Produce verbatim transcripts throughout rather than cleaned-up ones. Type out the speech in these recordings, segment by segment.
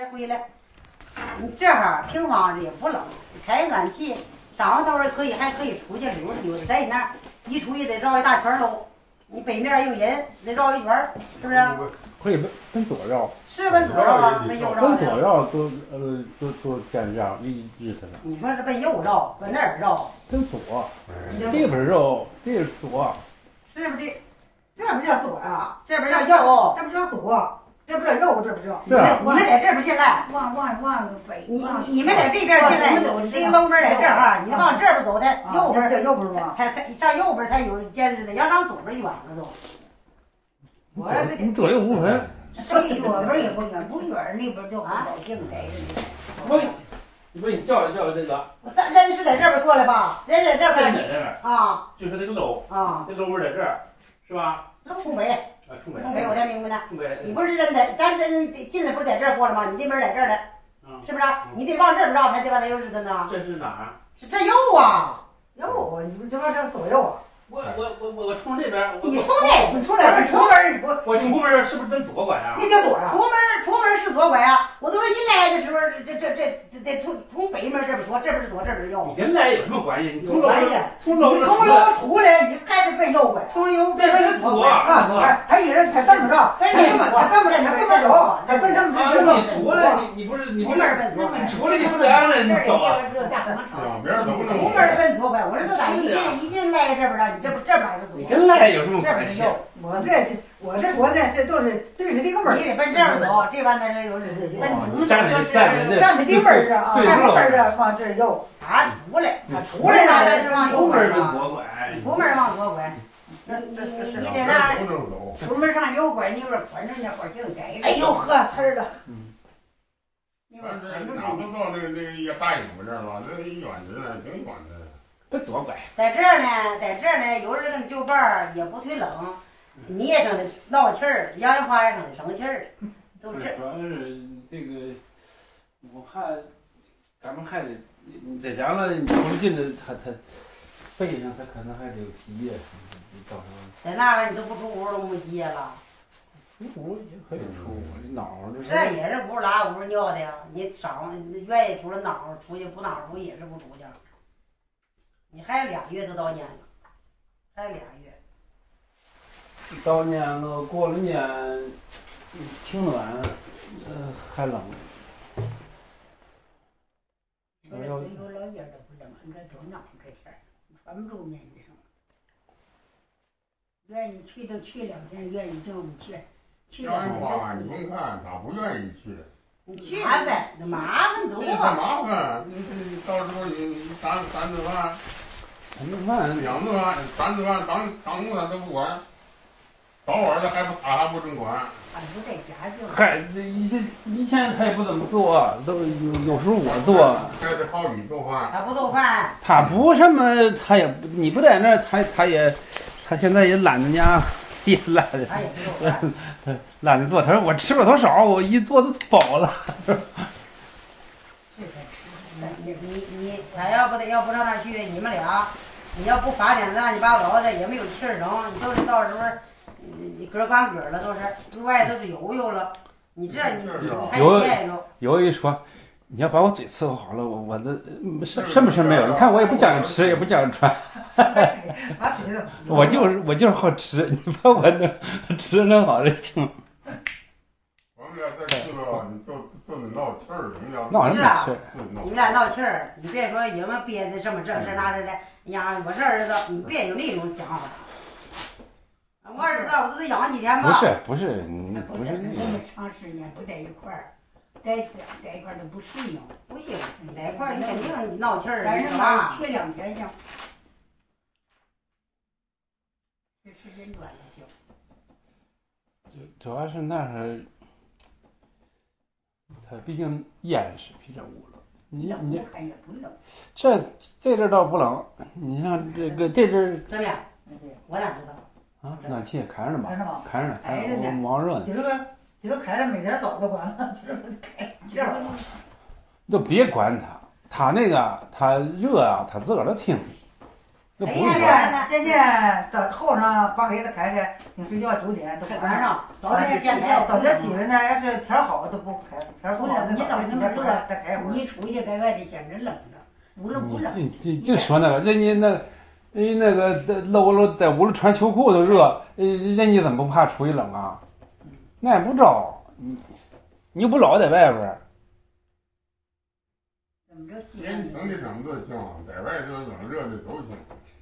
回来。你这哈平房也不冷，开暖气，上头可以还可以出去溜达溜达，在那一出去得绕一大圈喽。你北面有人，得绕一圈，是不是？ 可以奔奔左绕。 是奔左绕啊，奔右绕。 奔左绕都呃都都占这样一日子了。 你说是奔右绕，奔哪儿绕？ 奔左，这边绕，这是左。 是不是？ 这不叫左啊， 这边叫右， 这不叫左，这不叫右，这不叫。 你们你们在这边进来， 往往往北。 你你们在这边进来，这个东门在这儿啊，你往这边走，它右边叫右边吗？ 它它上右边它有坚持的，要上左边远了都。 我你左右无分。 对，左边也不远，不远那边就很高兴的。 我你不你叫着叫着这个。 咱人是在这边过来吧？人在这边。 在这边。 啊。 就是这个楼。 啊。 这楼门在这儿，是吧？ 冲北。 啊，冲北。 冲北，我才明白呢。 冲北。 你不是人在，咱人进来不是在这儿过了吗？你这门在这儿的，是不是？你得往这边绕才对吧？才有日子呢。 这是哪儿？ 是这右啊。 右啊，你不就往这左右啊？ 我我我我我冲这边。 你冲那， 你冲哪边？出门我我出门是不是奔左拐啊？ 那叫左啊。 出门出门是左拐啊！我都说一来的时候，这这这这得从从北门这边左，这边是左，这边是右。 你跟来有什么关系？你从楼从楼你从楼出来，你还得奔右拐。 从右这边是左啊！还还有人还这么着，还这么还这么还这么走，还奔这么直走。你出来，你你不是你不是你出来你不得按着你走啊？ 两边都能。 出门奔左拐，我说这咋一进一进来这边了？你这不这边是左？ 你跟来有什么关系？ 我这我这左呢，这都是对着这个门。 你得奔这边走，这边那是有是奔东站着站着站着对门儿啊，站着门儿啊，往这右。 他出来， 他出来那咱是往右门奔左拐， 出门往左拐。你你你在那出门上右拐，你说反正那会儿就该。 哎呦呵，呲的。 嗯。你说哪不到那个那个一个大影子这儿吗？那远着呢，挺远的。 奔左拐。 在这儿呢，在这儿呢，有人跟旧伴儿也不忒冷，你也生的闹气儿，杨元华也生的生气儿，都是。 主要是这个，我怕咱们还得在家了，你不进的他他背上他可能还得有积液，到时候。 在那边你都不出屋都没积液了。 出屋也可以出，这脑这。 这也是屋拉屋尿的呀，你上愿意出了脑出去，不脑出也是不出去。你还有俩月就到年了，还有俩月。 到年了，过了年，挺暖，呃，还冷。 说这有老爷都不冷，你这多冷这天儿，穿不住棉衣裳。愿意去都去两天，愿意就不去。去两天。 花，你甭看他不愿意去。 你去麻烦，那麻烦多。 这太麻烦，你你到时候你三三顿饭。 三顿饭。 两顿饭，三顿饭当当午他都不管，早晚的还不他还不准管。 俺不在家就。 嗨，这以前以前他也不怎么做，都有有时候我做。 还得靠你做饭。 他不做饭。 他不什么，他也不，你不在那儿，他他也，他现在也懒得家。也懒得，懒得做。他说我吃不了多少，我一做都饱了。 你你你，他要不得要不上那去，你们俩，你要不发点乱七八糟的，也没有气儿整，你都是到时候，你个管个了，都是外都是油油了。你这你还见着。 有一说，你要把我嘴伺候好了，我我的什什么事没有？你看我也不讲究吃，也不讲究穿。我就是我就是好吃，你把我那吃能好就行。 我们俩在这个都都得闹气儿，你俩闹什么气儿？ 你们俩闹气儿，你别说有没有憋的什么这事那事的，呀，我这儿子你别有那种想法。我儿子我都得养几天吧。 不是不是你不是那个。长时间不在一块儿。在在一块儿都不适应， 不行，在一块儿你肯定闹气儿， 但是嘛，去两天行，这时间短了行。 主要是那儿，它毕竟烟是比较污了。你你也不冷。 这这阵倒不冷，你像这个这阵。 怎么样？我哪知道？啊，暖气也开着呢吧？ 开着呢，开着呢，忙热呢。 今儿个今儿开着，每天早都关了，今儿开这儿。 都别管它，它那个它热啊，它自个儿都听。 那不哎用呀， 管。 人家到后上把给他开开，你睡觉九点都关上，早点现在到这起来呢，要是天好都不开，天不好你老那么热再开会。 你出去在外头显着冷着，屋里不冷。 就就就说那个，人家那人那个在搂搂在屋里穿秋裤都热，人家怎么不怕出去冷啊？那也不着，你你又不老在外边。 人城里怎么都行，在外头冷热的都行。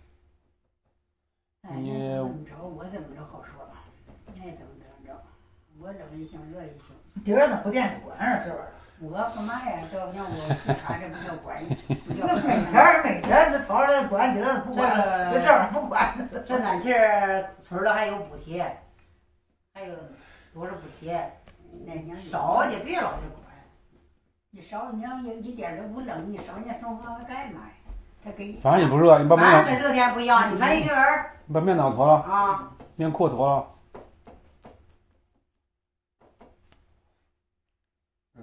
你怎么着，我怎么着好说，爱怎么怎么着，我冷一行热一行。 今儿怎么不电就关上这玩意儿？ 我干嘛呀？这不像我其他这不叫管，不叫每天每天这头上关今儿不关了，这这不关。 这暖气儿村儿还有补贴，还有多少补贴？ 那娘少就别老是管。 你少娘有一点都不冷，你少人家送房子干嘛呀？他给反正也不热，你把棉反正跟热天不一样，你看一个人你把棉袄脱了啊， 棉裤脱了。 嗯。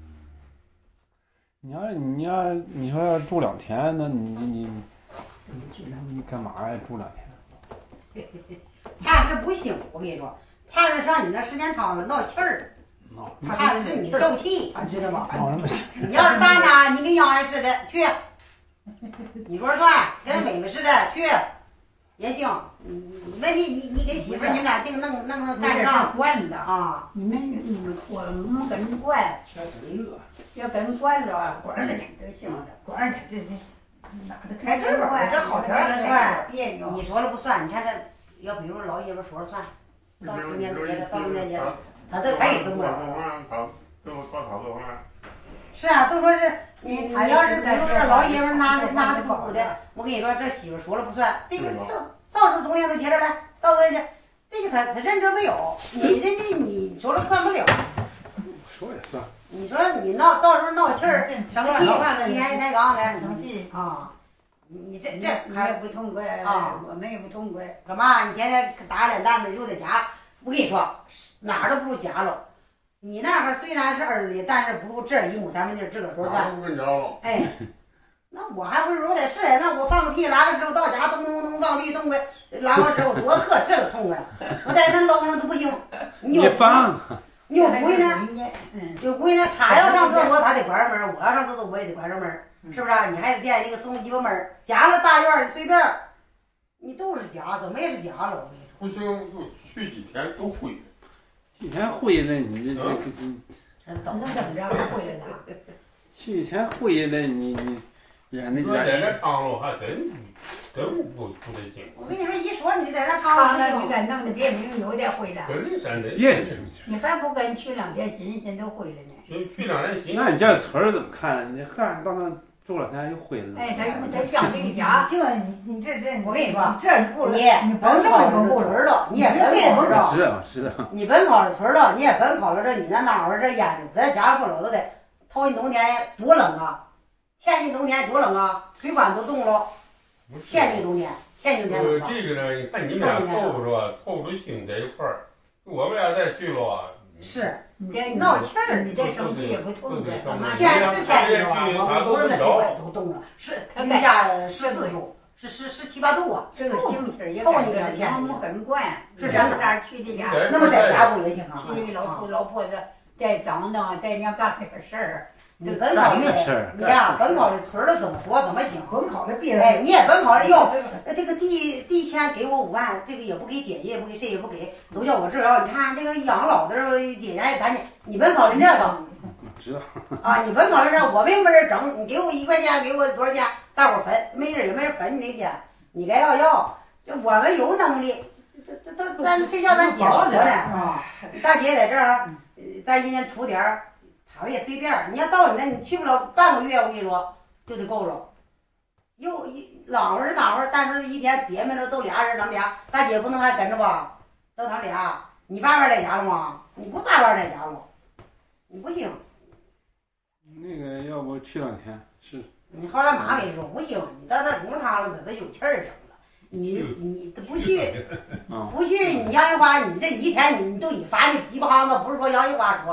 你要你要你说要住两天，那你你你你干嘛呀？住两天？ 怕是不行，我跟你说，怕是上你那时间长了闹气儿。怕的是你受气，你知道吗？你要是大呢，你跟洋人似的去，你说算，跟美美似的去也行。那你你你给媳妇儿你们俩定弄弄弄干仗惯的啊？ 你们你们我们跟人惯，要跟人惯了，惯着点就行了， 惯着点这这哪的开这吧？这好天儿别扭。你说了不算，你看这要比如老爷们说了算，到今年节了，到明年节了。他这他也动了。 他都搞他做饭。 是啊，都说是你你要是比如说老爷们拿着拿着鼓的，我跟你说这媳妇说了不算，这个到到时候冬天都接着来，到时候去，这个他他认真没有，你人家你说了算不了。 说也算。 你说你闹到时候闹气儿生气，一天一抬杠的生气啊。你这这还不痛快啊？我们也不痛快。 干嘛？你天天打脸蛋子又在家。我跟你说，哪儿都不如家了。你那块虽然是儿子，但是不如这一亩三分地自个儿说算。哎，那我还不如得是，那我放个屁拉完之后到家咚咚咚放屁咚个，拉完之后多呵这个痛快。我在那搂上都不行。 你放。 你有闺呢？有闺呢，他要上厕所他得关上门，我要上厕所我也得关上门，是不是？你还得垫那个松鸡巴门，夹了大院里随便，你都是夹，怎么也是夹了，我跟你说。 不行就去几天都回来。 几天回来你这这这真等怎么着回来的？ 去天回来你你人那在那长路还真真不不得劲。 我跟你说一说你在那长路，你敢弄得别扭扭的回来。 跟山的别扭。 你还不跟去两天新鲜都回来呢？ 去去两天新鲜。 那你这村儿怎么看？你看到那。住两天又回来了。 哎，他他想这个家， 就你你这这， 我跟你说， 这一步你你甭考虑村儿了，你也甭考虑知道知道。 你甭考虑村儿了，你也甭考虑这你那哪儿这烟子，在家不老都得，头一冬天多冷啊，前一冬天多冷啊，水管都冻了。前一冬天，前一冬天。 呃，这个呢，你看你们俩凑不着，凑不着心在一块儿，我们俩再去了。 是。 你这闹气儿，你这生气也不痛快，干嘛？ 天是天气啊，我我那水管都冻了，是零下十四度，是十十七八度啊。 这个性气儿也透你个天， 我们跟惯， 是真的。哪去的家？ 那么在家不也行啊？ 去那个老头老婆子再脏荡，再娘干点事儿。 你甭考虑，你呀，甭考虑村儿怎么说怎么行， 甭考虑别人， 哎，你也甭考虑哟，这个地地钱给我五万，这个也不给姐姐，也不给谁也不给，都叫我这要。你看这个养老的姐姐也赶紧，你甭考虑这个。 知道。 啊，你甭考虑这，我没没人整，你给我一块钱，给我多少钱，大伙分，没人也没人分你那钱，你该要要，就我们有能力，这这这咱谁叫咱姐说呢啊？大姐在这儿，咱一年出点儿。他也随便，你要到你那，你去不了半个月，我跟你说就得够了。又一哪会儿是哪会儿，但是一天爹们都都俩人，咱们俩大姐不能还跟着吧？都他俩，你爸爸在家了吗？你不爸爸在家吗？你不行。 那个要不去两天是。 你好让妈跟你说不行，你到那工厂了，他有气儿整了。你你不去，不去，你杨玉花，你这一天你都你发你鸡巴哈子，不是说杨玉花说。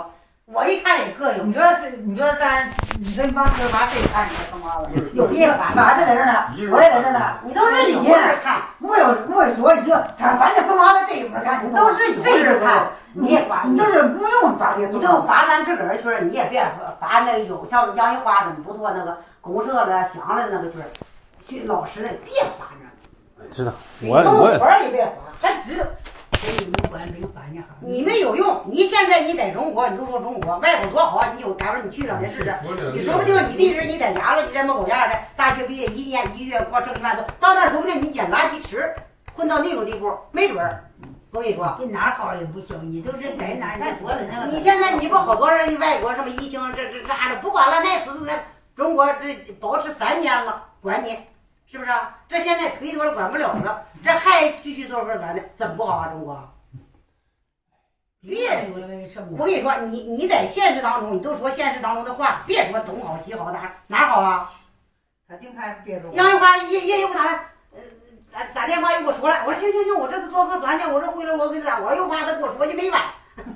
我一看也膈应。 你说是，你说咱，你说你帮哥把谁看你干嘛了？有意思，俺就在这呢，我也在这呢。 你都是你看， 我有我有说一个，他反正从俺的这一边看， 你都是这一看，你也罚， 你都是不用罚的， 你都罚咱自个儿去了，你也别罚那有像杨玉花怎么不错那个公社了、乡了那个去，去老师那别罚那。 知道，我我也别罚，还知道。 你们管没有罚你好， 你没有用。你现在你在中国，你都说中国外国多好，你就假如你去两天试试，你说不定你弟弟你在家了，你在门口样的，大学毕业一年一个月光挣一万多，到那说不定你捡垃圾吃，混到那种地步，没准儿。我跟你说， 你哪好也不行，你都是在哪在多的那个。 你现在你不好多人外国什么疫情这这啥的，不管了，那死那中国这保持三年了，管你。是不是啊？这现在忒多了，管不了了，这还继续做核酸的，怎么不好啊？中国？别，我跟你说，你你在现实当中，你都说现实当中的话，别说东好西好，哪哪好啊？ 他净看别说。 杨玉花也也有他，呃，打打电话又给我说了，我说行行行，我这次做核酸去，我说回来我给他，我又怕他给我说句没完。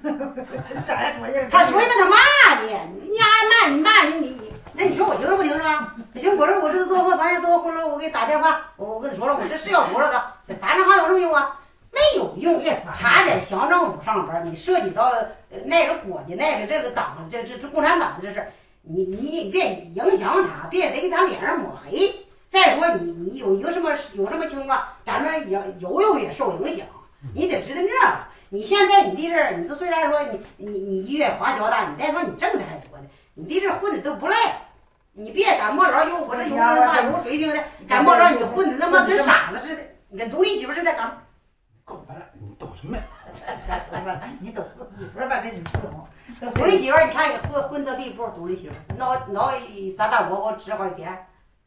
他说一他骂你，你还骂你骂你你。那你说我听着不听是吧？行，我说我这次做核酸去，做回来我给打电话，我我跟你说了，我这是要说了的，反正还有什么用啊？没有用。他在乡政府上班，你涉及到那个国家那个这个党，这这这共产党这事，你你别影响他，别得给咱脸上抹黑。再说你你有一个什么有什么情况，咱们也有有也受影响，你得知道这个。你现在你弟这，你这虽然说你你你一月花销大，你再说你挣的还多呢，你弟这混的都不赖。你别赶末着有我这有文化有水平的，赶末着你混的他妈跟傻子似的，你跟独立媳妇似的干。 够了，你懂什么呀？ 你懂，你不是把这你不懂。 独立媳妇，你看你混混到地步，独立媳妇闹闹三大锅我吃好几天。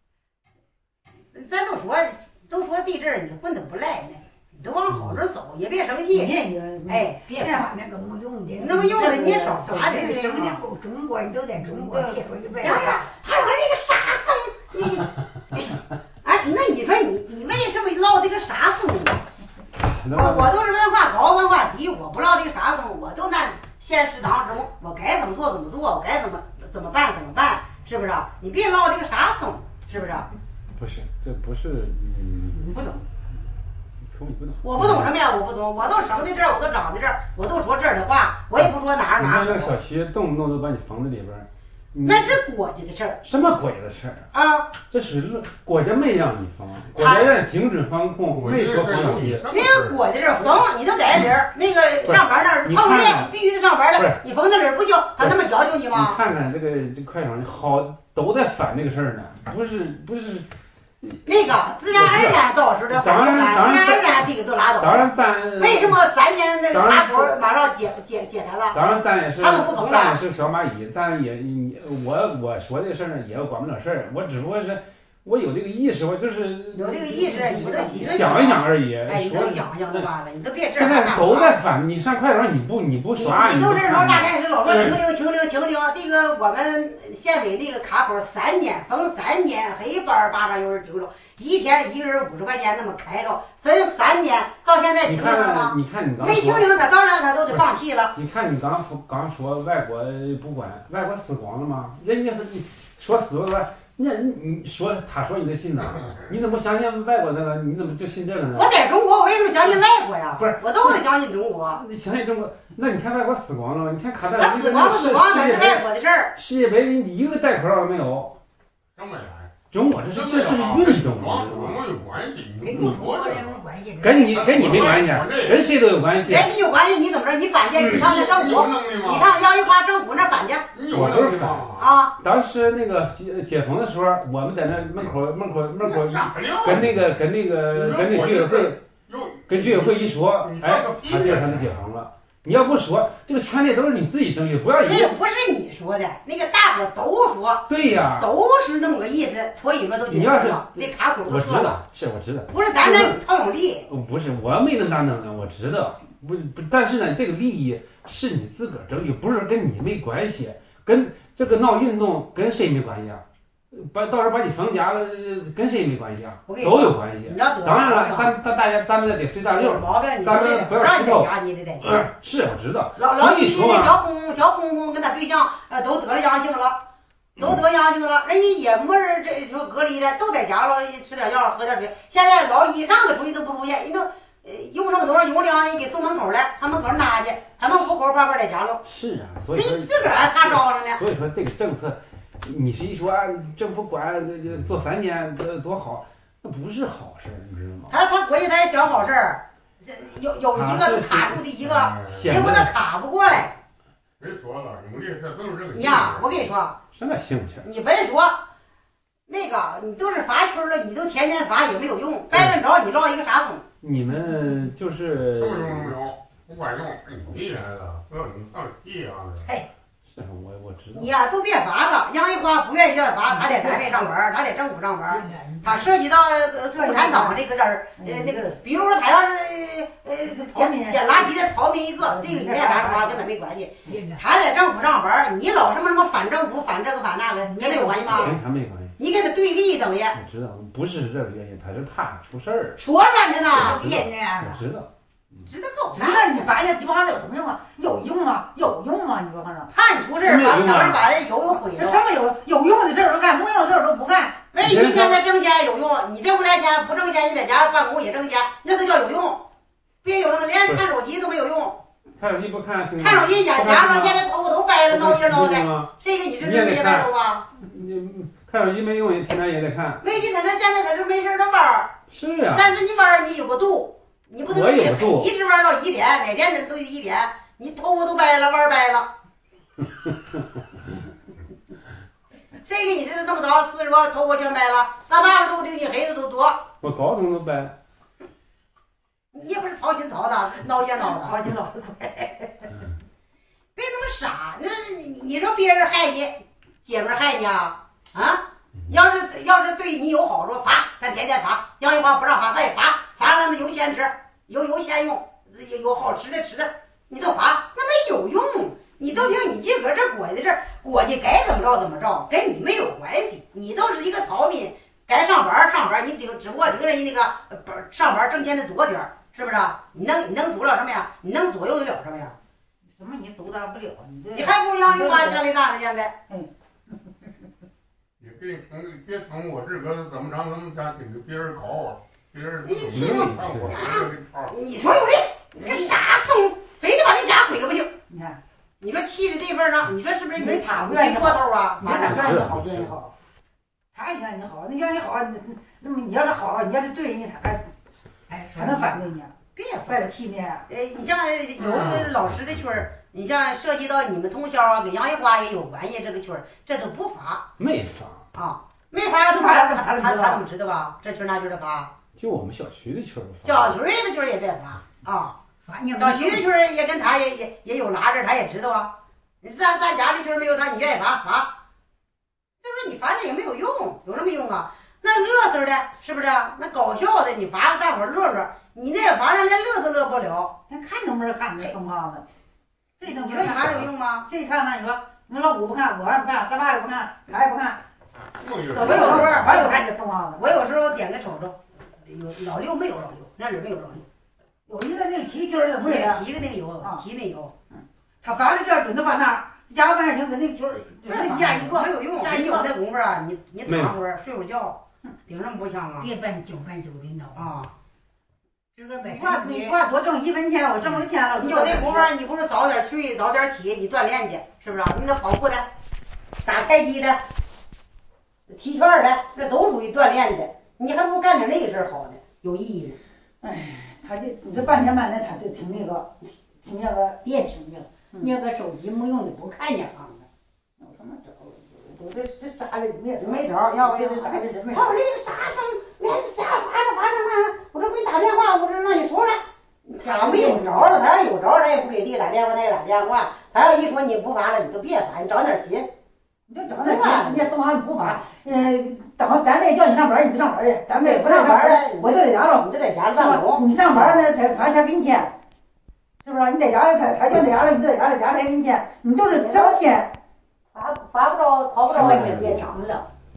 咱都说都说地震，你混的不赖呢。你都往好处走，也别生气。哎， 别把那个没用的， 那么用的你也少啥的。 什么的中国，你都在中国，别说一辈子。 他说这个傻僧，你哎，那你说你你为什么唠这个傻僧呢？我我都是文化高文化低，我不唠这个傻僧，我都在现实当中，我该怎么做怎么做，我该怎么怎么办怎么办，是不是？你别唠这个傻僧，是不是？ 不是，这不是嗯， 你不懂。 你不懂， 我不懂什么呀？我不懂，我都生在这儿，我都长在这儿，我都说这儿的话，我也不说哪儿哪儿。 你看这个小区动不动都把你封在里边儿， 那是国家的事儿。 什么国家的事儿啊？ 这是国家没让你封，国家让停止防控，没说封小区。 那个国家这封，你都在这儿，那个上班那儿，抗日必须得上班的，你封在这儿不行，他那么要求你吗？ 你看看这个这快手，好都在反这个事儿呢，不是不是。 那个自然而然到时候的反正自然而然这个都拉倒。 当然咱为什么三年那个卡口马上解解解开了？ 当然咱也是， 他都不封了。 咱也是小蚂蚁，咱也我我说这个事儿呢也管不了事儿，我只不过是我有这个意识，我就是有这个意识，你都想一想而已。 哎，你都想想就完了，你都别这现在都在反，你上快手你不你不刷， 你都是说大概是老说清零清零清零，这个我们县委那个卡口三年封三年，黑班八上有人清零，一天一个人五十块钱那么开着，分三年，到现在清零了吗？ 你看你刚没清零，他当然他都得放弃了。 你看你刚刚说外国不管，外国死光了吗？人家说死了。那你说他说你就信呐？你怎么相信外国那个？你怎么就信这个呢？ 我在中国，我为什么相信外国呀？ 不是， 我都得相信中国。 你相信中国？那你看外国死光了吗？你看卡塔尔死光死光那是外国的事儿。 世界杯一个戴口罩都没有。 什么呀？ 中国这是这这是运动， 跟我有关系，你不说这个。 跟你跟你没关系，跟谁都有关系。 跟你有关系，你怎么着？你反见你上那政府，你上杨玉花政府那反见。 我都是反啊。 当时那个解解封的时候，我们在那门口门口门口跟那个跟那个跟那居委会跟居委会一说，哎，他第二天就解封了。你要不说，这个权利都是你自己争取，不要以为那个不是你说的，那个大伙都说， 对呀， 都是那么个意思，所以说都你要是这卡口我知道，是我知道， 不是咱那超有力， 不是我没那么大能耐，我知道，不不，但是呢，这个利益是你自个儿争取，不是跟你没关系，跟这个闹运动跟谁没关系啊？ 把到时候把你成家了，跟谁没关系啊？ 都有关系。当然了，咱咱大家咱们得随大溜，咱们不要出头。是，我知道。 老老一那小公小公公跟他对象呃都得了阳性了，都得阳性了，人家也没人这说隔离的，都在家了，吃点药喝点水。现在老一上个出去都不出现，人都呃用上多少用量，人给送门口了，他门口拿去，他们户口办法在家了。 是啊，所以说你自个儿还擦招了呢。 所以说这个政策。你是一说啊，政府管做三年多多好，那不是好事，你知道吗？ 他他国家他也想好事儿，有有一个是卡住的一个，结果他卡不过来。 别说了，努力这都是这个。 你呀，我跟你说， 什么兴趣？ 你别说，那个你都是罚圈了，你都天天罚也没有用，该问着你落一个啥东？ 你们就是。 不用不用，不管用，你厉害了，不要你放屁啊！ 嘿。 是我我知道。 你呀、啊、都别罚了，杨一花不愿意要罚，他在单位上班，他在政府上班，他涉及到共产党这个事儿，呃那个，比如说他要是呃捡捡垃圾的逃民一个，这个你也罚罚跟他没关系。他在政府上班，你老什么什么反政府、反这个反那个，跟他有关系吗？ 跟他没关系。 你跟他对立等于。 我知道，不是这个原因，他是怕出事儿。 说半天呢， 别那样了。 我知道。 知道够， 知道你发现鸡巴上有什么用啊？有用啊，有用啊！你说看着， 怕你出事，把等着把这油油毁了。 什么有有用的事儿都干，没用的事儿都不干。 那一天他挣钱有用，你挣不来钱不挣钱，你在家办公也挣钱，那都叫有用。别有什么连看手机都没有用。 看手机不看？ 看手机眼牙上现在头发都白了，挠一挠的。谁给你是这些白头发？ 你看手机没用，你天天也得看。 没劲，他这现在他是没事的玩。 是呀。 但是你玩你有个度。你不能一直玩到一点，每天人都有一点，你头发都白了，玩白了。谁给你这这么早四十多头发全白了？咱爸爸都比你黑的都多。 我高中都白。 你也不是操心操的，挠也挠的，操心挠的快。别那么傻，那你你说别人害你，姐们害你啊啊！要是要是对你有好处，罚，咱天天罚。杨一花不让罚，咱也罚。罚了那有钱吃，有有钱用，有有好吃的吃的，你都罚，那没有用。你都凭你自个儿这国家的事儿，国家该怎么着怎么着，跟你没有关系。你都是一个逃民，该上班上班，你顶只不过顶人家那个呃上班挣钱的多点儿，是不是？你能你能做了什么呀？你能左右得了什么呀？ 什么你阻挡不了？你这你还不如杨玉花家里干呢，现在。 嗯。 你别从别从我这个怎么着怎么着，给别人搞。 你气我！你说有理，你这傻怂，非得把你家毁了不行。 你看， 你说气的这份上，你说是不是没他不愿意过头啊？ 他哪愿意好愿意好，他愿意好，那愿意好，那么你要是好，你要是对人家，他还哎还能反对你？别坏了气面。 呃，你像有老师的群儿，你像涉及到你们通宵啊，跟杨玉花也有关系，这个群儿这都不罚。 没罚啊，没罚怎么他他他他怎么知道吧？这群哪群的罚？ 就我们小区的群儿， 小区的群儿也别罚啊，小区的群儿也跟他也也也有拉着，他也知道啊。你咱咱家里群儿没有他，你愿意罚罚，就是你罚这也没有用，有什么用啊？那乐呵的，是不是？那搞笑的，你罚大伙儿乐乐，你那罚上连乐都乐不了。 那看都没人看，这疯胖子，这你说你还有用吗？ 这看那你说，你老五不看，我也不看，咱爸也不看，他也不看。 我有时候我有看这疯胖子， 我有时候点个瞅瞅。有老六没有老六，那里没有老六， 有一个那个提球的会啊， 提个那个有，提那有， 嗯，他罚的这儿准都罚那儿，家伙半夜就跟那球，那加一个没有用，你有那功夫啊，你你躺会儿睡会儿觉，顶上不香啊， 别奔九半九的闹啊， 这个你话你话多挣一分钱，我挣了钱了， 你有那功夫，你不是早点睡，早点起，你锻炼去，是不是？你那跑步的，打太极的，踢圈的，那都属于锻炼的。你还不如干点那个事儿好呢，有意义呢。 哎，他这你这半天半天，他就听那个，听那个， 别听去了。你要个手机没用的，不看见行的。 有什么招？都这这咋的？没没招，要不就是咋的？还有这个啥生，连瞎罚着罚着呢。我这给你打电话，我这让你说了。他没有招了，他要有招，他也不给弟打电话，他也打电话。他要一说你不罚了，你就别罚，你长点心。 你就整那啥，人家东航你不罚，嗯，等单位叫你上班，你不上班去，单位不上班了，我就在家了， 你就在家办公。 你上班呢，他他才给你钱，是不是？你在家里，他他叫在家了，你在家里，家才给你钱，你都是挣钱。 罚罚不着，逃不着，也别长了。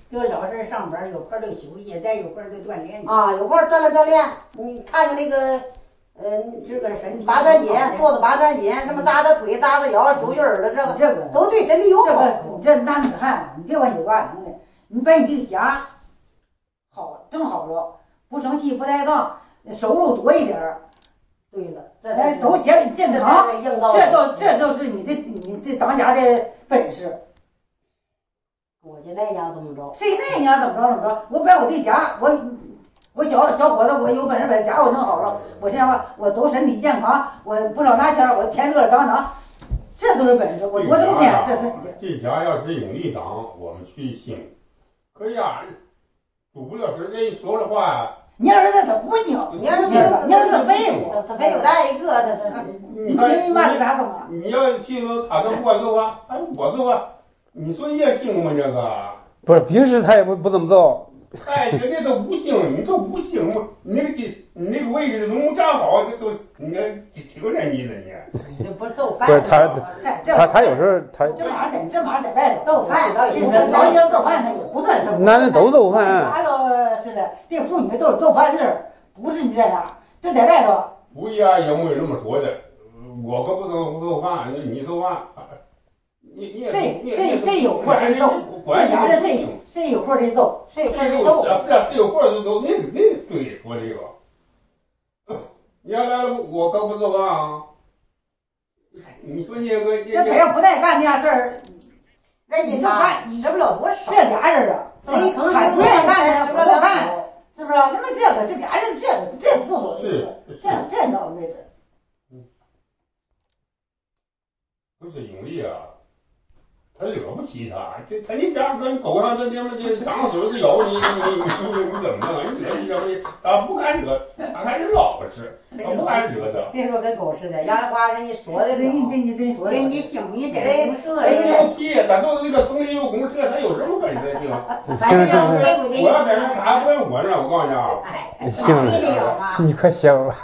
就老是上班，有空就休息，再有空就锻炼。 啊，有空锻炼锻炼。你看看那个，嗯， 这个身体八段锦，做的八段锦，什么打打腿、打打腰、揪揪耳朵，这个这个都对身体有好处。 这男子汉，你别管有干什么的，你把你这个家好整好了，不生气不抬杠，收入多一点儿。 对了， 哎，都健健康，这都这都是你的你这当家的本事。 我就那样怎么着？ 谁那样怎么着怎么着？我把我的家，我我小小伙子，我有本事把家我弄好了，我现在我我都身体健康，我不少拿钱，我天热当当，这都是本事。我我这个天，这是这家要是有一档，我们去兴。可呀，主不了时间说的话。 你儿子他不行， 你儿子你儿子废物， 他废物咱一个，他他你你骂他干嘛？ 你要听说他跟我走啊，哎我走啊，你说也行吗？这个不是平时他也不不怎么走。 哎，人家都不行，你说不行吗？你那个地，你那个位置都没站好，这都你看听着你了你。不做饭。 不是他他他有时候他。 这马人这马在外头做饭， 老老人做饭他也不算什么。 男人都做饭。 啥都是的，这妇女都是做饭人，不是你在哪，这在外头。 不一样，也没有这么说的。我可不做不做饭，你做饭。你你谁谁谁有活谁做，这家人谁谁有活谁做，谁有活谁做。 不是谁有活就做，那个那个对说这个。你要来了，我可不做饭啊。你说你个这他要不带干那样事儿， 人家干吃不了多少。 这俩人啊， 谁可能他不愿干，不做饭，是不是？那么这个这俩人这个这不多是这这倒没事。 不是盈利啊。他惹不起他，这他一家跟狗上这他妈这张嘴就咬你，你你你你怎么弄？你惹一惹你，他不敢惹，他还是老实，他不敢惹他。 别说跟狗似的，杨花人家说的， 人家人家真说， 人家行，你得公社， 人家有屁，咱都是那个从业有公社，他有什么本事行？ 反正要我要在这他问我呢，我告诉你啊。 哎， 行，你可行了。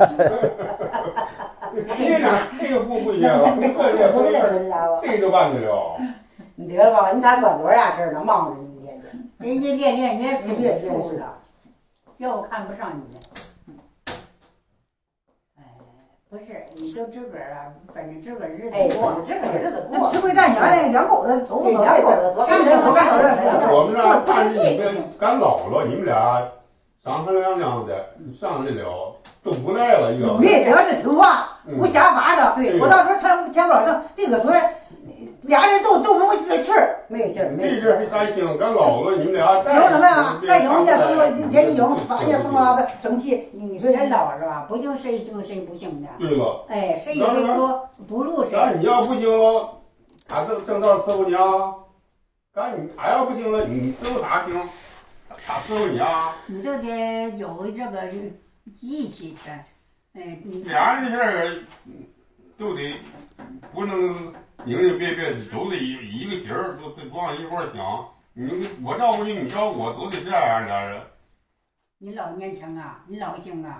你俩这个不不一样了，你这这都这都办得了。 你得了吧，你才管多少事儿呢，忙着一天天。 人家练练也是练练是的，要我看不上你们。哎，不是，你就这边啊，反正这个日子过， 这个日子过。 吃亏大娘那养狗的都不养狗的多干干干狗的。 我们这但是你们干老了，你们俩商商量量的上得了。都不赖了，一个。 你只要是听话，不瞎发的，对我到时候钱钱不老挣，这个说俩人都都没有这气儿， 没有劲儿。 这阵还担心，干老了你们俩。 有什么呀？再有人家说说天一赢，发现什么生气，你你说人老是吧？不就谁行谁不行的？ 对了。 哎，谁也没说不如谁。 那你要不行了，他挣挣到伺候你啊？干你他要不行了，你伺候他行？他伺候你啊？ 你就得有这个义气去，哎，你俩人事儿都得不能拧拧别别，都得一一个劲儿，都都往一块儿想。你我照顾你，你照顾我，都得这样俩人。 你老年轻啊，你老行啊。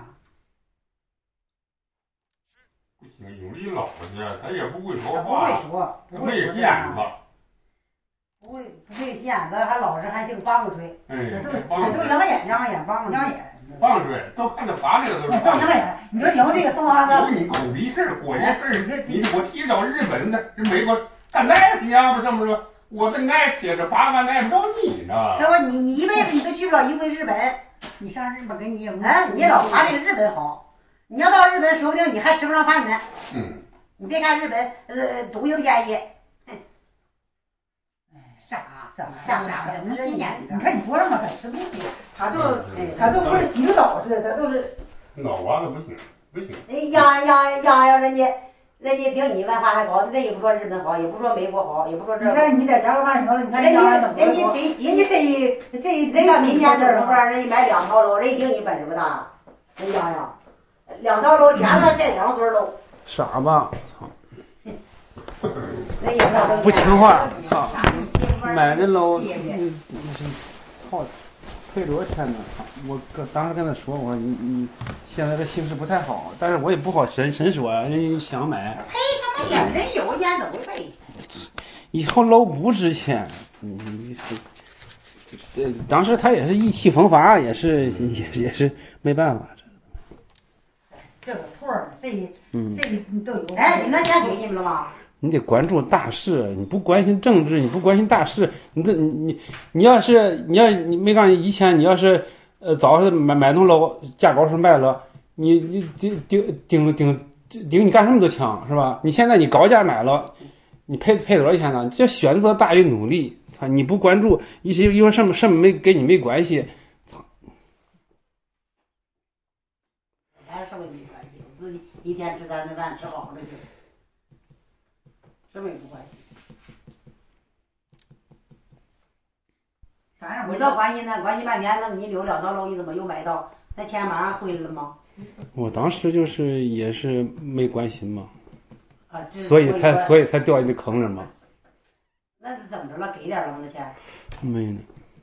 不行，有力老实，他也不会说话， 不会说， 他没闲子。 不会不会闲子，还老实，还净帮吹。 哎， 这都这都两眼两眼帮两眼。 放水，都看着发这个都是。 放两眼，你说赢这个送啥子？ 有你狗逼事儿，国家事儿，你我提到日本的，这美国干那去呀？不是不是？我这爱贴着八万，爱不着你呢。 那么你你一辈子你都去不了一回日本， 你上日本给你哎，你老怕这个日本好，你要到日本，说不定你还吃不上饭呢。 嗯。 你别看日本呃东营便宜。 傻傻傻傻的，没人眼。 你看你说什么？他吃不起，他就他都不是洗澡似的，他都是。 脑瓜子不行，不行。 哎呀呀呀呀！人家人家顶你文化还高，人家也不说日本好，也不说美国好，也不说这。 你看你在家饭行了，你看人家怎么人家这人家这这人家每年这不让人家买两套楼，人家顶你本事不大？人家呀，两套楼加上这两所楼。 傻吧，操！ 人家不听话，操！买那楼，嗯，好，赔多少钱呢？我跟当时跟他说，我说你你现在这形势不太好，但是我也不好深深说呀，人想买。 赔什么钱？人有钱都会赔钱。 以后楼不值钱，你这当时他也是意气风发，也是也也是没办法。 这个兔儿，这嗯， 这个都有。 哎，你那家给你们了吗？ 你得关注大事，你不关心政治，你不关心大事，你这你你你要是你要你没告诉你以前你要是呃早上买买栋楼价高是卖了，你你顶顶顶顶顶你干什么都强是吧？你现在你高价买了，你赔赔多少钱呢？这选择大于努力，操！你不关注一些因为什么什么没跟你没关系，操！ 咱什么没关系，我自己一天吃咱的饭吃好了就。什么也不关系。 反正你倒关心呢，关心半天，那你留两套楼，你怎么又买一套？那钱马上回来了吗？ 我当时就是也是没关心嘛， 啊， 所以才所以才掉进这坑里嘛。 那是怎么着了？给点了吗？那钱？ 没呢。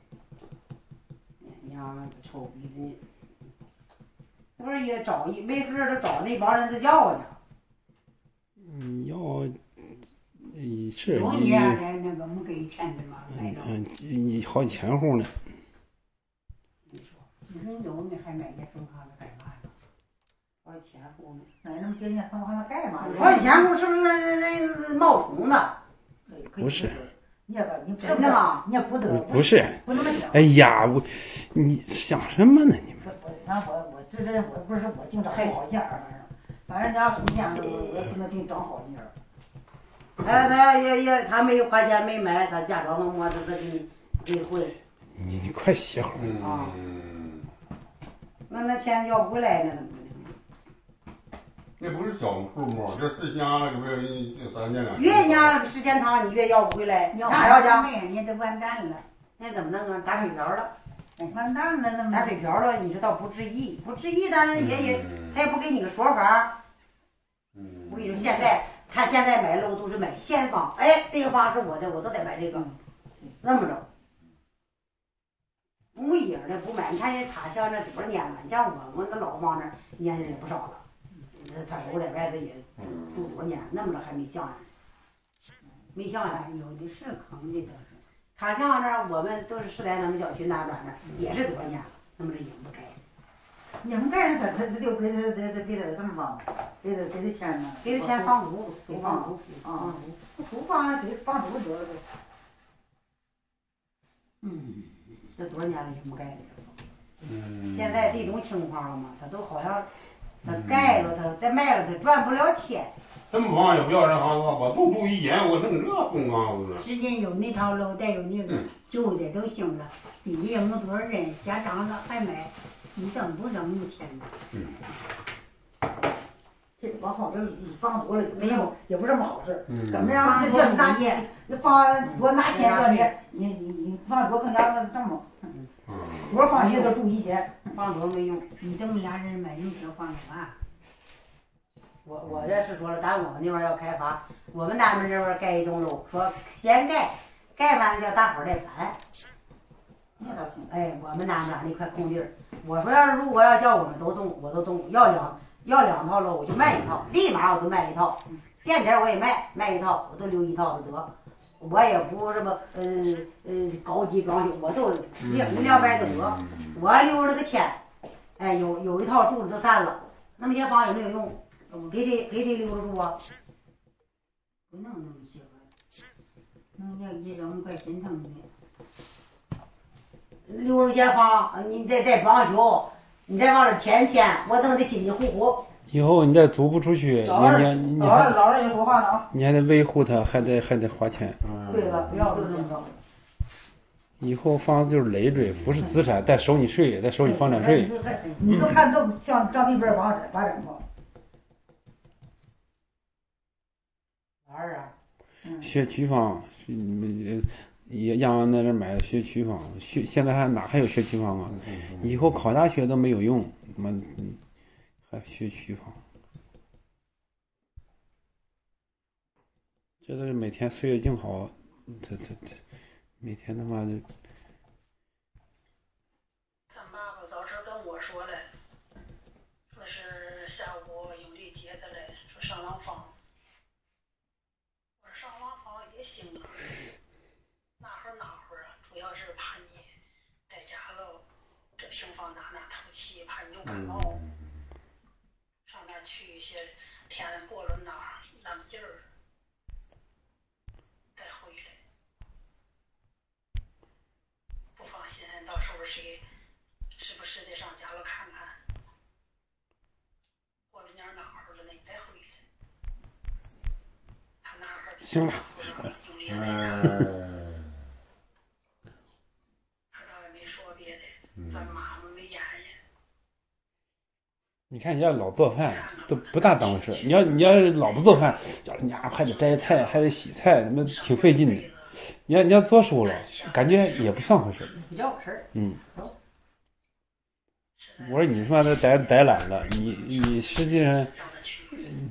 你让那个臭逼的，那不是也找一没事都找那帮人都要呢。 嗯，要。是有你俩在那个没给钱的嘛，来着。 嗯，你好几千户呢。 你说， 你说有你还买那送房子干嘛呀？ 好几千户呢。 买那么些年送房子干嘛？ 好几千户是不是人冒充的？ 不是。 你也不，你真的吗？ 你也不得。 不是。 不那么想。 哎呀，我你想什么呢？你们。 我反正我我这这我不是我净找不好件儿，反正反正你要什么样我我也不能净找好件儿。 他他也也他没花钱没买，他假装摸着他给你给回。 你你快歇会儿啊！那那钱要不回来呢？ 那不是小数目，这时间那个月就三千两。 越年时间长，你越要不回来， 啥要讲？你都完蛋了， 那怎么弄啊？打水漂了， 完蛋了，那么打水漂了，你说倒不至于，不至于，但是也也他也不给你个说法。 嗯。 我跟你说，现在。他现在买楼都是买现房，哎，这个房是我的，我都得买这个，那么着。没影的不买，你看人他像这多少年了？你像我，我那老房子年龄也不少了，他手里边子也住多少年，那么着还没像呢，没像呢， 有的是坑的倒是。 他像那我们都是时代那么小区那边的，也是多少年了，那么着也不改。 你们干他他他就给他给他给他什么房？给他给他钱呢？ 给他钱房租， 给房租啊，租房给房租得了呗。 嗯，这多少年了也没改的。 嗯。 现在这种情况了嘛，他都好像他改了，他再卖了，他赚不了钱。 什么房也不要这房子，我都住一间，我弄这空房子。 时间有那套楼，再有那个旧的都行了，你也没多少人，家长了还买。你挣不挣没钱的？ 嗯， 这个往好这房多了也没有，也不是什么好事。 嗯， 怎么样？这叫拿钱，你房多拿钱要你，你你你房多更加那什么？嗯，多少房也都住一间， 房多没用。 你这么俩人买有这房子啊？ 我我这是说了，咱我们那边要开发，我们南边这边盖一栋楼，说先盖，盖完叫大伙儿再搬。 那倒行。 哎，我们南边那块空地儿。我说要是如果要叫我们都动，我都动，要两要两套楼我就卖一套，立马我就卖一套，垫底我也卖，卖一套我都留一套就得，我也不什么呃呃高级装修，我都两两百都得，我留了个钱，哎有有一套住了就散了，那么些房有没有用？给谁给谁留着住啊？ 不能那么些个，能要一扔怪心疼的。 留着些房，你再再装修，你再往这添钱，我弄得辛辛苦苦。 以后你再租不出去，你你你老老人也说话呢， 你还得维护它，还得还得花钱。 对了，不要这么着。 以后房子就是累赘，不是资产，再收你税，再收你房产税。 你都看都像张地边房子发展过。 哪儿啊？ 学区房，嗯。也让那人买学区房，学现在还哪还有学区房啊？以后考大学都没有用，他妈还学区房，这都是每天岁月静好，这这这每天他妈的。 他妈妈早晨跟我说嘞，说是下午有地接的嘞，说上廊坊。我说上廊坊也行啊。那会儿恼火啊，主要是怕你在家了，这平房哪哪透气，怕你又感冒。上那去一些天过了哪冷劲儿，再回来。不放心，到时候谁时不时得上家了看看。过了年恼火了，你再回来。他那会儿行了。 嗯。 他倒也没说别的，咱妈妈没言语。 你看人家老做饭都不大当回事，你要你要是老不做饭，叫人家还得摘菜还得洗菜，他妈挺费劲的。你要你要做熟了，感觉也不算回事。 比较事儿。 嗯。我说你说他呆呆懒了，你你实际上，嗯。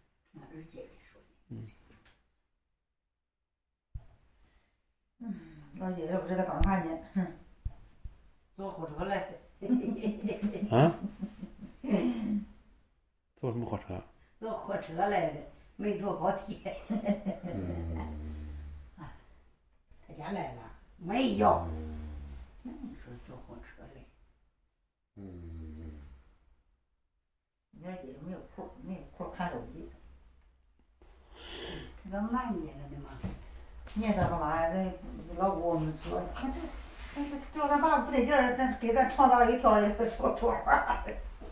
嗯，二姐也不知道刚看见，哼， 坐火车来。 啊？坐什么火车？ 坐火车来的，没坐高铁。 嗯。 他家来了，没有。那你说坐火车来？ 嗯。 你二姐没有空，没有空看手机。 他都慢点了的嘛。 念叨干嘛呀？这老姑我们说，看这。这这他爸不得劲儿，咱给咱创造一条说说话。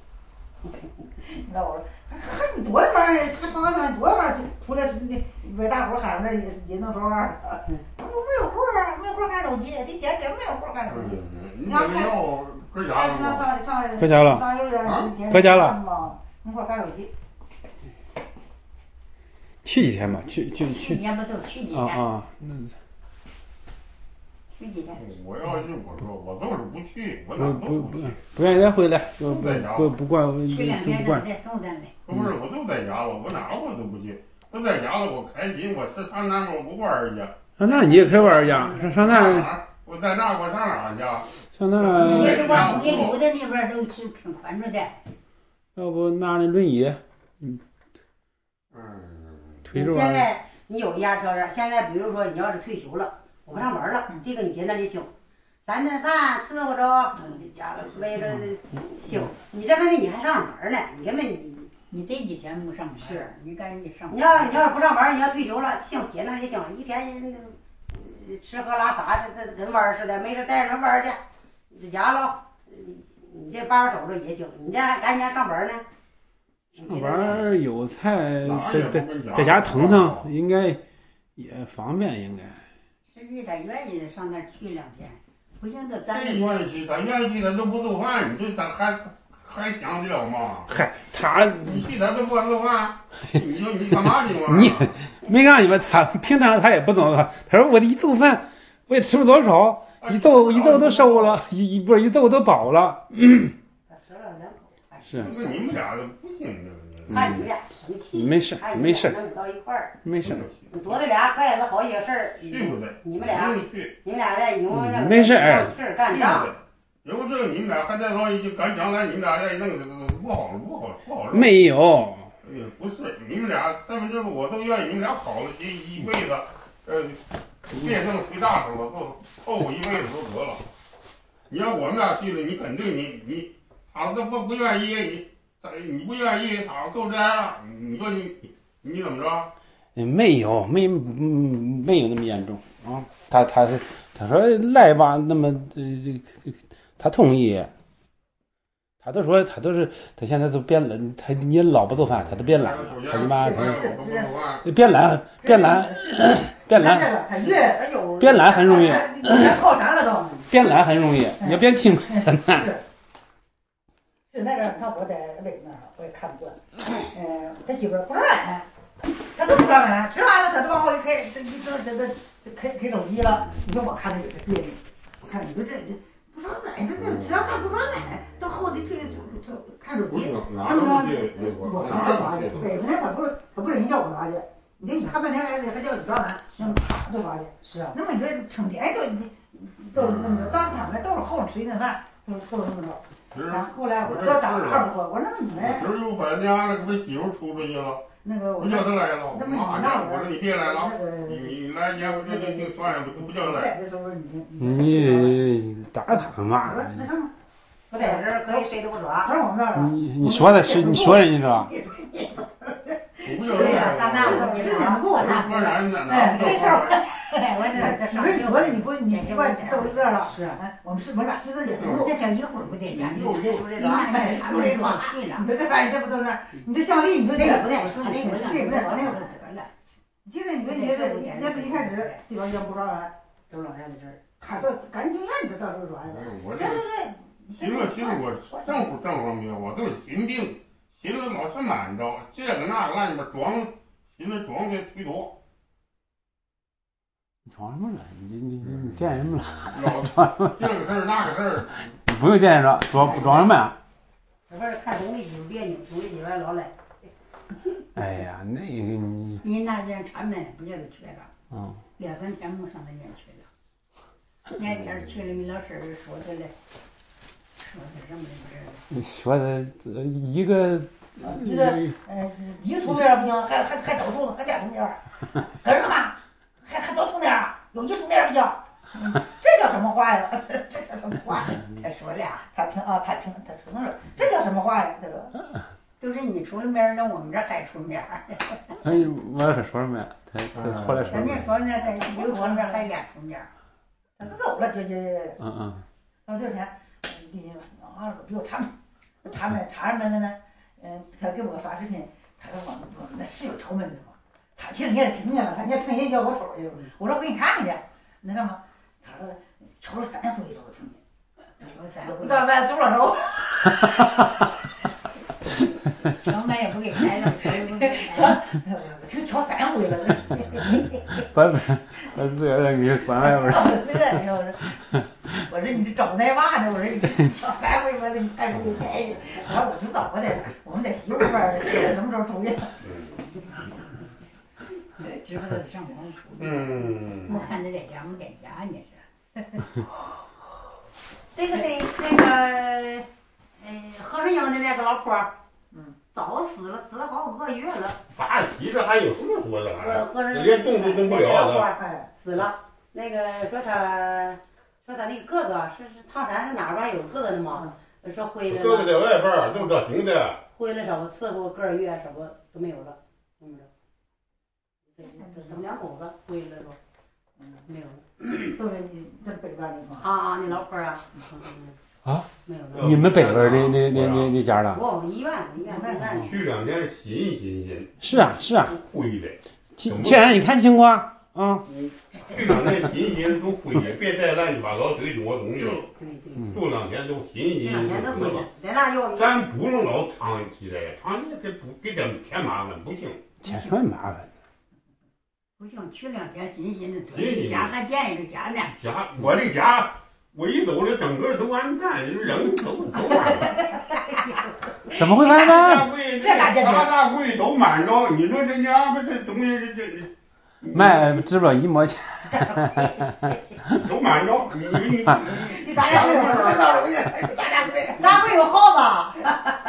那我说，还你多玩意儿，还多玩多玩出来为大伙喊着也也能说话。我没有活儿，没有活儿看手机，这天天没有活儿看手机。 你看看，搁家了吗？ 上上搁家了。 上幼儿园， 搁家了。 没活儿看手机。 去几天吧，去去去。 去年不都去几天？ 啊啊，那。 我要是我说我倒是不去，我哪都不不不愿意再回来，不不不惯就不惯。 再送咱来。 不是，我都在家了，我哪我都不去。都在家了，我开心，我是上那我不玩儿去。 啊，那你也可以玩儿去，上上那。 我在那我上哪去？ 上那。 你是往你住的那边都是挺宽敞的。 要不拿那轮椅，嗯。 嗯。 推着。 现在你有一样条件，现在比如说你要是退休了。我不上班了，这个你接那里行，三顿饭伺候着，家了围着行。你这问题你还上班呢，你根本你你这几天不上班， 是你赶紧上班。 你要你要是不上班，你要退休了，行接那里行，一天吃喝拉撒这跟玩似的，没事带人玩去，在家了，你这把手着也行，你这还赶紧上班呢。 上班有菜在在在家腾腾，应该也方便，应该。 实际他愿意上那儿去两天，不行他咱。 谁愿意去？他愿意去，他都不做饭，你说他还还想得了吗？ 嗨，他你去他都不敢做饭，你说你干嘛去嘛？ 你没告诉你们，他平常他也不怎么做，他说我一做饭我也吃不多少，一做一做都收了，一不是一做都饱了。 他吃了两口。 是。 那你们俩都不行怕你俩生气， 没事没事， 弄不到一块儿， 没事。 你多的俩孩子好些事儿，你们俩，你们俩在因为这没事气儿干仗。 因为这个你们俩还在说一赶将来，你们俩要弄这个不好不好不好。 没有。 哎呀，不是，你们俩三分之我都愿意，你们俩好了一一辈子，呃，别弄吹大手了，都凑合一辈子都得了。你要我们俩去了，你肯定你你他都不不愿意你。你不愿意，他都这样，你说你你怎么着？ 没有，没没有那么严重啊。他他是他说来吧，那么呃他同意。他都说他都是他现在都变了，他你老不做饭，他都变懒了。他你妈他变懒变懒变懒，变懒很容易。变懒很容易，你要变轻很难。 是那阵儿，他我在魏那儿，我也看不惯。嗯，他媳妇儿不说饭，他都不说饭，吃完了他就往后一开，这这这这开开手机了。你说我看着也是别扭，我看你说这这不说饭，你说这吃完饭不说饭，到后头去看手机， 哪能去？ 我他抓去，对，人家他不是他不是人叫我抓去，你你看半天来还叫你抓完，让他就抓去。是啊。那么你说成天就都那么着，当时他们都是后吃一顿饭，都都是那么着。 后来我要当二伯，我说你们。 今儿又把家那个被媳妇出出去了。 那个不叫他来了， 那妈呀！我说你别来了，你你来年我这这这算了，不不叫他来。 你打他嘛？ 不在这儿可以谁都不说。 你你说的是你说人家是吧？ 我不叫他来。 他那个你是哪不我那？哎，没事儿。我这我跟你说的，你不你不管逗一个了。是。哎，我们是我俩是这两路。这叫一会儿不得家，你这说这个，你说这个，你这这玩意这不都是？你这项力你就这个不带，说这个这个不带，那个得了。其实你说你这要是一开始地方先不抓完， 都老太太这儿， 他到干净院就到时候抓的。 我这寻思寻思我正乎正乎没有，我都是心病，寻思老是瞒着这个那个往里边装，寻思装的忒多。 装什么了？你你你你惦什么了？ 装这个事儿那个事儿， 你不用惦着，装装什么呀？ 这边看东西就别扭，东西就来老来。 哎呀，那个你。 你那边他们不叫他去了。 嗯。 两三天没上那边去了。那天去了，你老师说的嘞，说的什么来着？ 说的一个。 一个呃，一个图片不行，还还还找图，还俩图片，干什么？还还多图片啊？有一图片不行，这叫什么话呀？这叫什么话？他说俩，他听啊，他听，他说说，这叫什么话呀？他说， 都是你出了面了，我们这还出面。 哎，我还说什么呀？他他后来说。 人家说呢，在有出面还俩出面。 他都走了，就就。 嗯嗯。 到这天，弟弟啊，比我他们，他们他们的呢，嗯，他给我发视频，他说我我那是有仇门的吗？他其实你也听见了，他人家成人小我瞅去，我说我给你看看去，那什么，他说瞅了三回都听见，瞅了三回，到外走了手。 敲门也不给开了，敲也不给开，就敲三回了。 把把这个让你关外边。 这个我说，我说你这找那嘛呢？我说你敲三回，我说你还不给开去？我说我知道，我在我们在媳妇那边什么时候出去？ 知不知道上网出去？ 嗯。 我看他在家没在家呢是。 这个谁？那个，嗯，何顺英的那个老婆，嗯，早死了，死了好几个月了。 咋急着还有什么说的？ 何顺英连动都动不了了。死了，那个说他，说他那个哥哥是是唐山是哪边有哥哥的嘛？说回来了。 哥哥在外边都这行的。 回来少个伺候个月，少个都没有了，怎么着？他们两口子回来了，嗯，没有了。 都是你这北边那块。啊啊，那老婆啊。 啊？ 没有了。 你们北边那那那那那家的？ 我医院医院医院。 去两天新新鲜。 是啊是啊。 灰的。 天天你看情况啊。 去两天新鲜都灰的，别再乱七八糟堆多东西了。 对对。 住两天都新新鲜。 两天都灰的，在那有。 咱不能老长期的，长期给不给咱们添麻烦，不行。 添什么麻烦？ 不行，去两天新鲜的多，家还建一个家呢。 家，我这家，我一走了，整个都完蛋，人都都完了。 怎么会完蛋？ 大柜这大大柜都满着，你说这家伙这东西这这。 卖值不了一毛钱。 都满着，你你你大家柜有什么道理？大家柜，大柜有耗子。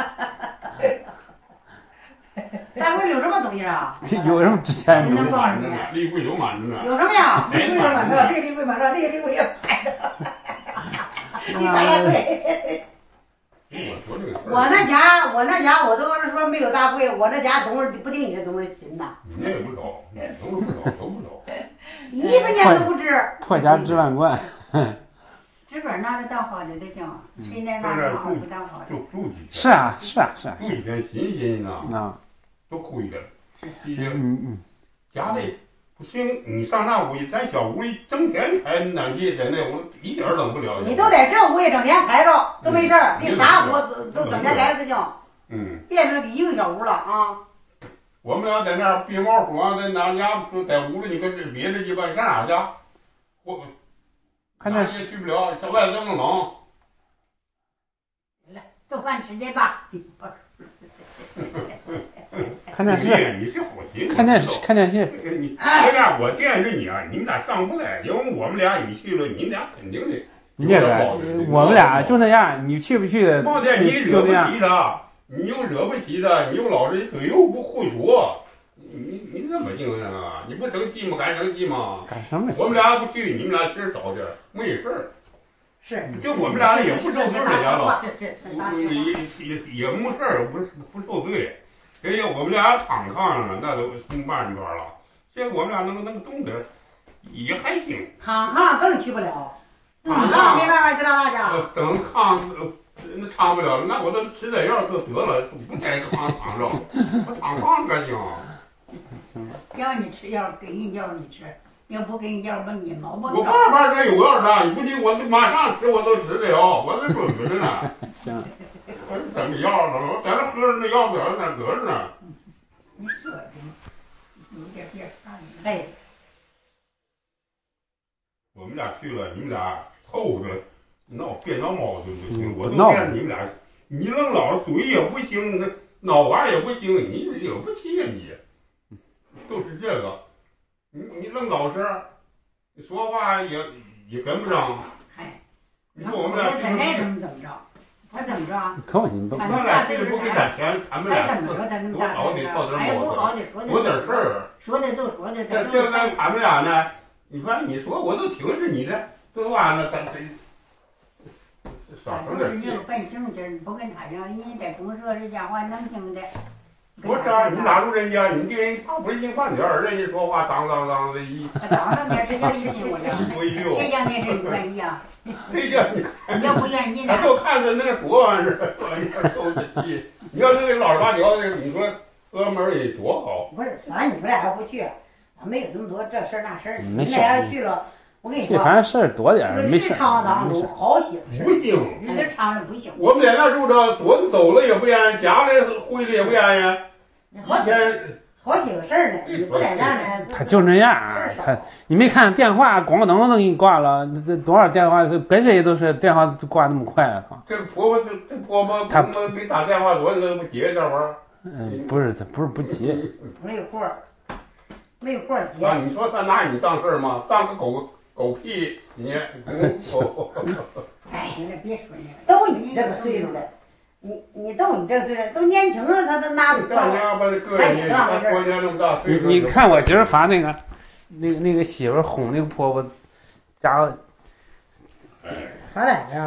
大柜有什么东西啊？ 有什么值钱？ 你能告诉你？ 立柜有满着呢。 有什么呀？ 立柜有满着，这个立柜满着，那个立柜也满着。你大家柜。 我那家，我那家，我都是说没有大柜，我那家都是不定期都是新的。 你那不着，都不着，都不着。 一分钱都不值。 破家值万贯。 这边拿着当好的都行，谁来拿着好不当好的？ 就住几天。 是啊是啊是啊。 住几天新鲜呐。 啊。 都亏了。 嗯嗯。 家里不行，你上那屋里，咱小屋里整天开暖气，在那屋一点冷不了。 你都在这屋里整天开着都没事儿，你啥屋都整天开着就行。 嗯。 变成一个小屋了啊。 我们俩在那儿别毛说，在哪家在屋里，你跟这别的鸡巴上哪去？我看电视去不了，小外头这么冷。 来，做饭吃去吧。 看电视， 你是好心。 看电视，看电视。 你这样我惦着你啊，你们俩上不来，因为我们俩你去了，你们俩肯定得那个我们俩就那样，你去不去的况且你惹不起他，你又惹不起他，你又老是嘴又不会说，你你怎么精神啊？你不生气吗？敢生气吗？ 干什么？ 我们俩不去，你们俩其实找点没事儿。 是， 就我们俩也不受罪人家了， 也也也没事儿，不不受罪。人家我们俩躺炕上了，那都松半段了。现在我们俩能能动点，也还行。 躺炕更去不了，躺炕没办法去大家。 等炕那躺不了，那我都吃点药就得了，不在炕躺着，我躺炕干净。 要你吃药，给你药你吃。要不给你药，问你毛不？ 我爸爸这有药吃，你不信我就马上吃，我都吃得了，我这准备着呢。 行。 我怎么药了？我在那喝着那药表那搁着呢。 你说的，有点别看了。 哎。 我们俩去了，你们俩凑合着闹，别闹矛盾就行。我都见你们俩，你愣老嘴也不行，那脑瓜也不行，你惹不起呀你。都是这个。你你愣老实，你说话也也跟不上。 嗨， 你说我们俩他怎么怎么着？他怎么着？ 可我你都。 我们俩就是不给咱钱，他们俩多少得到点毛子， 说点事儿。 说的就说的。 这这咱他们俩呢，你说你说我都听着你的，这话呢咱这。少省点气。你有本性劲儿，你不跟他讲，人家在公社里讲话能听的。 不是啊，你打住人家，你给人他不是硬饭点儿，人家说话当当当的一。 当当的，这叫意思我讲。谁叫你是愿意啊？ 谁叫你？ 你要不愿意呢？ 他就看着那个说完是，往那受的气。你要那个老实巴交的，你说哥们儿也多好。 不是，反正你们俩要不去，没有那么多这事儿那事儿。你们俩要去了，我跟你说， 反正事儿多点儿，没事。 日常当中好些事。 不行， 日常不行。 我们在那住着，桌子走了也不愿意，家里回来也不愿意。 好些好些个事儿呢，你不在那呢。 他就那样，他你没看电话咣当都给你挂了，这多少电话跟谁都是电话挂那么快啊！ 这个婆婆这这婆婆他们给打电话多少不接这会儿？ 嗯，不是，他不是不接， 没有货，没有货接。 啊，你说他拿你当事儿吗？当个狗狗屁你！ 哎，你别说那个，都你这个岁数了。你你都你这岁数都年轻了，他都拿不干家把这个人，他过年那么大岁数。 你看我今儿发那个，那个那个媳妇哄那个婆婆，家伙。 发哪个？